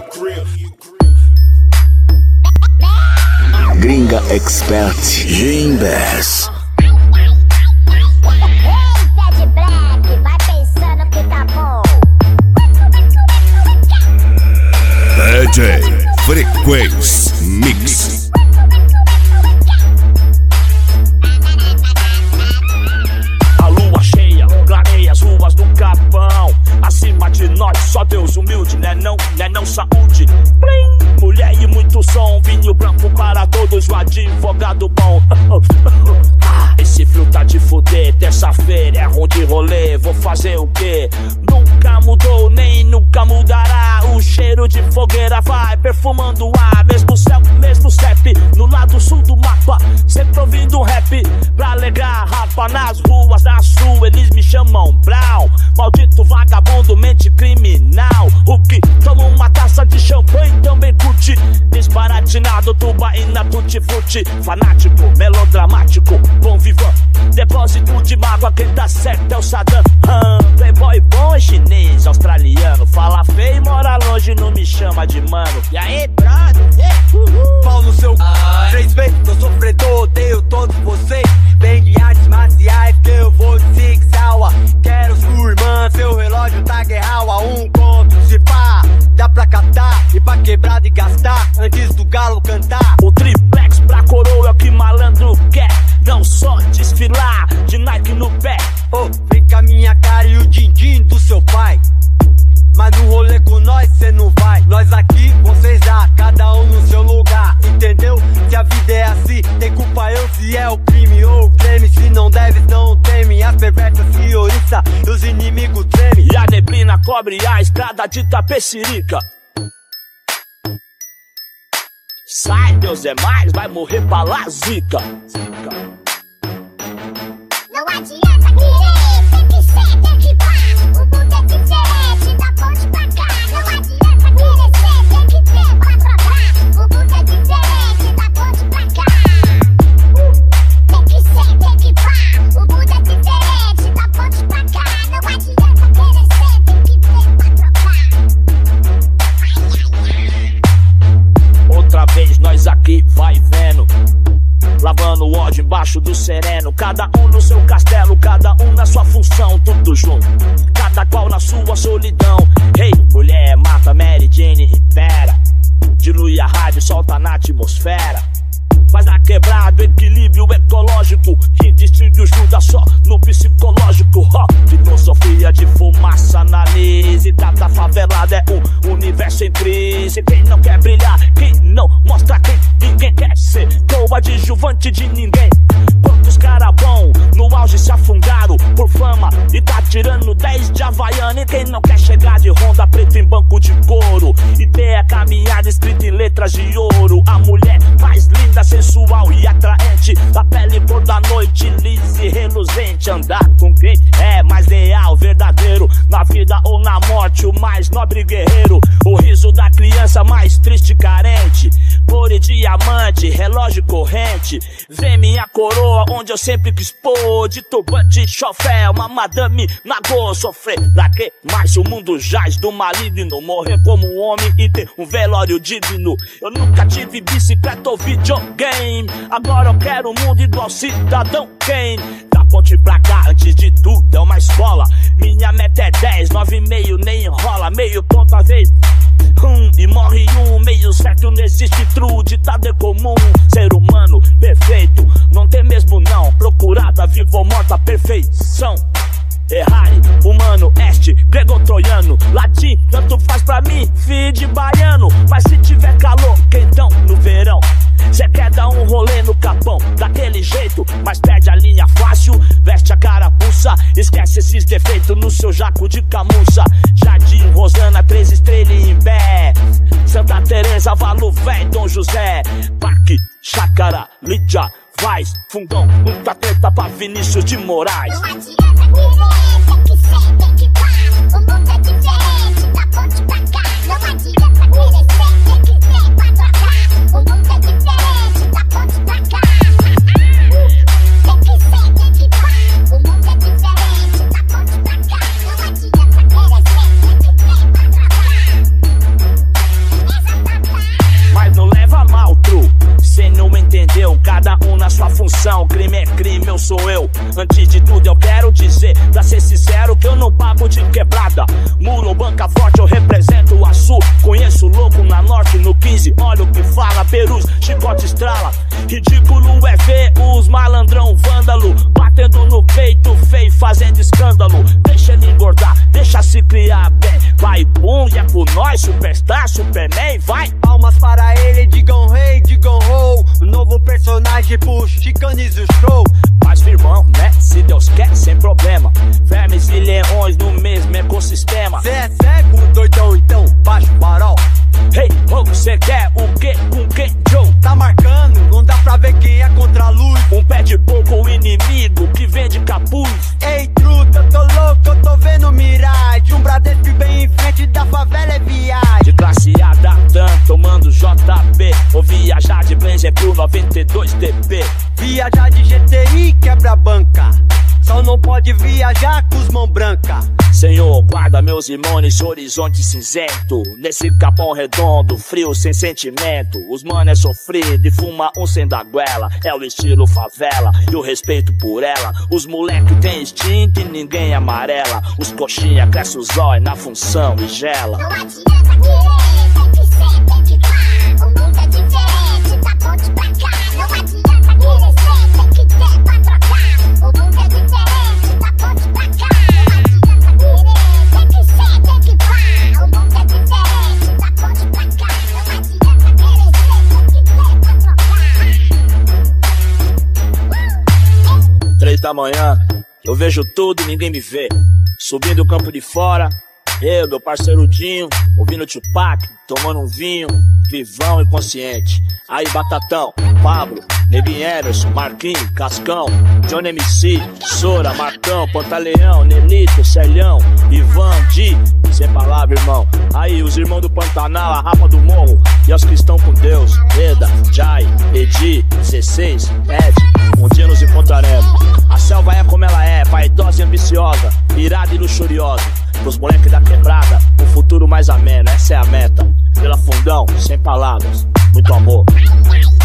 Gringa Expert Gimbers. DJ Frequência Mix. A lua cheia clareia as ruas do Capão. Acima de nós, só Deus humilde, né não saúde. Plim! Mulher e muito som, vinho branco para todos, o advogado bom. Esse frio tá de fuder, terça-feira é ruim de rolê, vou fazer o quê? Nunca mudou, nem nunca mudará. O cheiro de fogueira vai perfumando o ar. Mesmo céu, mesmo CEP, no lado sul do mapa. Sempre ouvindo rap, pra alegrar rapa. Nas ruas da sul, eles me chamam Brown. Maldito vagabundo, mente criminal. O que toma uma taça de champanhe também curte. Desbaratinado, tubaína, tutti-frutti. Fanático, melodramático, bom vivan. Depósito de mágoa, quem tá certo é o Saddam. Playboy bom é chinês, australiano. Fala feio e mora longe, não me chama de mano. E aí, brother? Pau no seu 3 vezes, tô sofredor, odeio todos vocês. Vem de artes marciais que eu vou de Six Hour. Quero sua irmã, seu relógio tá guerral a 1 conto. Se pá, dá pra catar e pra quebrar e gastar antes do galo cantar. O triplex pra coroa é o que malandro quer. Não só desfilar de Nike no pé. Oh, vem com a minha cara e o din-din do seu pai. Mas no rolê com nós cê não vai. Nós aqui, vocês lá, cada um no seu lugar. Entendeu? Se a vida é assim, tem culpa eu se é o crime ou o creme. Se não deve, não teme. As perversas se oriçam e os inimigos tremem. E a neblina cobre a estrada de Tapecirica. Sai, Deus é mais, vai morrer pra lá, zica. Não adianta querer, tem que ser, tem que pá. O mundo é diferente, da ponte pra cá. Não adianta querer ser, tem que ter pra provar. O mundo é diferente, da ponte pra cá. Tem que ser, tem que pá. O mundo é diferente, da ponte pra cá. Não adianta querer ser, tem que ter pra provar. Outra vez nós aqui vai vendo, lavando o ódio embaixo do sereno. Cada um no seu castelo, cada um na sua função. Tudo junto, cada qual na sua solidão. Ei, mulher, mata Mary Jane, impera. Dilui a rádio, solta na atmosfera. Faz na quebrada, equilíbrio ecológico. Quem distingue ajuda só no psicológico. Filosofia de fumaça, análise. Cada favelada é um universo em crise. Quem não quer brilhar, quem não mostra quem ninguém quer ser coadjuvante de ninguém. Quantos cara bom no auge se afundaram por fama e tá tirando 10 de Havaiana. E quem não quer chegar de Honda preta em banco de couro e ter a caminhada escrita em letras de ouro. A mulher mais linda, sensual e atraente, da pele cor da noite, lisa e reluzente. Andar com quem é mais leal, verdadeiro, na vida ou na morte, o mais nobre guerreiro. O riso da criança mais triste e carente, ouro e diamante, relógio corrente. Vem minha coroa onde eu sempre quis pôr, de turbante, chofé, uma madame nagô. Sofrer pra que mais o mundo jaz do maligno, morrer como um homem e ter um velório digno. Eu nunca tive bicicleta ou videogame, agora eu quero um mundo igual Cidadão Kane. Da ponte pra cá, antes de tudo é uma escola. Minha meta é 10, 9,5 nem enrola. Meio ponto a vez, e morre um. Meio certo não existe true, ditado é comum. Ser humano perfeito, não tem mesmo não. Procurada, viva ou morta, perfeição. Errare, humano, este, grego-troiano, latim, tanto faz pra mim, filho de baiano. Mas se tiver calor, quentão no verão, cê quer dar um rolê no Capão, daquele jeito, mas perde a linha fácil, veste a carapuça, esquece esses defeitos no seu jaco de camurça. Jardim, Rosana, 3 estrelas em pé, Santa Teresa, Valo Véi, Dom José, Parque, Chácara, Lídia, Vaz, Fundão, muita treta pra Vinícius de Moraes. Não adianta querer, tem que ser, tem que pá. O mundo é diferente, da ponte pra cá. Não adianta querer ser, tem que ter pra trocar. O mundo é diferente, da ponte pra cá. Tem que ser, tem que pá. O mundo é diferente, da ponte pra cá. Não adianta querer ser, tem que ter pra trocar. meu sou eu. Antes de tudo eu quero dizer, pra ser sincero, que eu não pago de quebrada. Muro ou banca forte, eu represento o Açu. Conheço louco na norte, no 15, olha o que fala. Perus, chicote estrala. Ridículo é ver os malandrão vândalo batendo no peito feio, fazendo escândalo. Deixa ele engordar, deixa se criar bem. Vai bum, e é por nós, Superstar, Superman, vai. Palmas para ele, digam rei, digam ho. O novo personagem pro Chicanize o show. Mas firmão, né? Se Deus quer, sem problema. Vermes e leões no mesmo ecossistema. Cê é cego, doidão, então baixa o farol. Hey, ho, cê quer o quê? Com quem, Joe? Tá marcando, não dá pra ver quem é contra a luz. Um pé de porco, o inimigo que vende capuz. Ei, truta, eu tô louco, eu tô vendo miragem. Um Bradesco bem em frente da favela é viagem. De classe A da TAM, tomando JB. Ou viajar de Blazer pro 92 DP. Viajar de GTI quebra a banca. Só não pode viajar com os mão branca. Senhor, guarda meus irmãos nesse horizonte cinzento. Nesse capão redondo, frio, sem sentimento. Os mano é sofrido e fuma um sem da goela. É o estilo favela e o respeito por ela. Os moleque tem instinto e ninguém amarela. Os coxinha cresce os olhos na função e gela. Não adianta querer, tem que ser, tem que pá. O mundo é diferente, da ponte pra cá. Não adianta querer ser, tem que ter pra trocar. O mundo é diferente, da ponte pra cá. Não adianta querer, tem que ser, tem que pá. O mundo é diferente, da ponte pra cá. Não adianta querer ser, tem que ter pra trocar. 3 da manhã, eu vejo tudo e ninguém me vê. Subindo o campo de fora, eu, meu parceiro Dinho, ouvindo Tupac, tomando um vinho, vivão e consciente. Aí Batatão, Pablo, Neguinho Emerson, Marquinhos, Cascão, Johnny MC, Sora, Marcão, Pantaleão, Nelito, Celhão, Ivan, Di, sem palavra, irmão. Aí os irmãos do Pantanal, a Rapa do Morro, e os que estão com Deus, Eda, Jai, Edi, 16, Ed, um dia nos encontraremos. A selva é como ela é, vaidosa e ambiciosa, irada e luxuriosa. Pros moleques da quebrada, um futuro mais ameno, essa é a meta. Pela Fundão, sem palavras, muito amor.